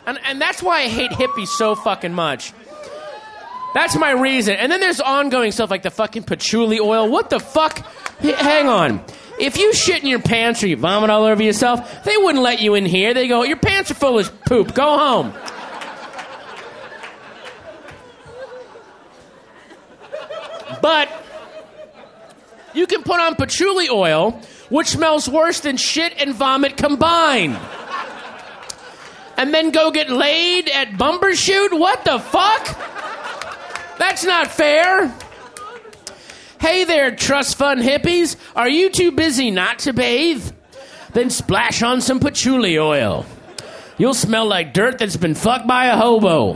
And that's why I hate hippies so fucking much. That's my reason. And then there's ongoing stuff like the fucking patchouli oil. What the fuck? Hang on. If you shit in your pants or you vomit all over yourself, they wouldn't let you in here. They go, your pants are full of poop. Go home. But you can put on patchouli oil, which smells worse than shit and vomit combined. And then go get laid at Bumbershoot? What the fuck? That's not fair. Hey there, trust fund hippies. Are you too busy not to bathe? Then splash on some patchouli oil. You'll smell like dirt that's been fucked by a hobo.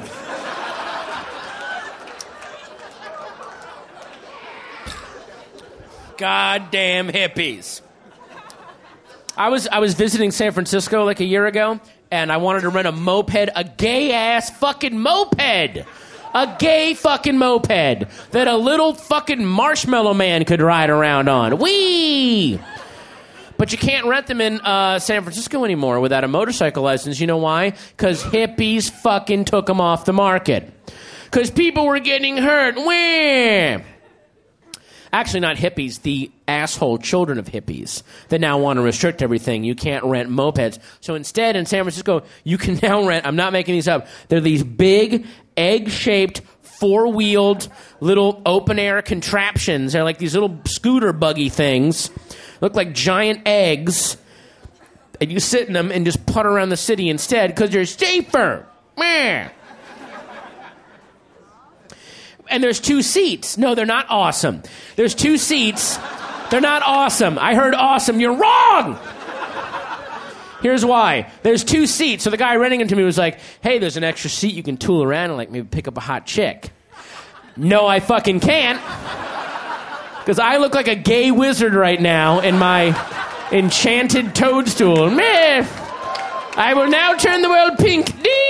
Goddamn hippies. I was visiting San Francisco like a year ago, and I wanted to rent a moped, a gay-ass fucking moped. A gay fucking moped that a little fucking marshmallow man could ride around on. Whee! But you can't rent them in San Francisco anymore without a motorcycle license. You know why? Because hippies fucking took them off the market. Because people were getting hurt. Whee! Actually, not hippies, the asshole children of hippies that now want to restrict everything. You can't rent mopeds. So instead, in San Francisco, you can now rent, I'm not making these up, they're these big, egg-shaped, four-wheeled little open-air contraptions. They're like these little scooter buggy things. Look like giant eggs. And you sit in them and just putt around the city instead because you're safer. Meh. And there's 2 seats. No, they're not awesome. There's 2 seats. They're not awesome. I heard awesome. You're wrong! Here's why. There's 2 seats. So the guy renting it to me was like, hey, there's an extra seat you can tool around and like maybe pick up a hot chick. No, I fucking can't. Because I look like a gay wizard right now in my enchanted toadstool. Meh. I will now turn the world pink. Ding!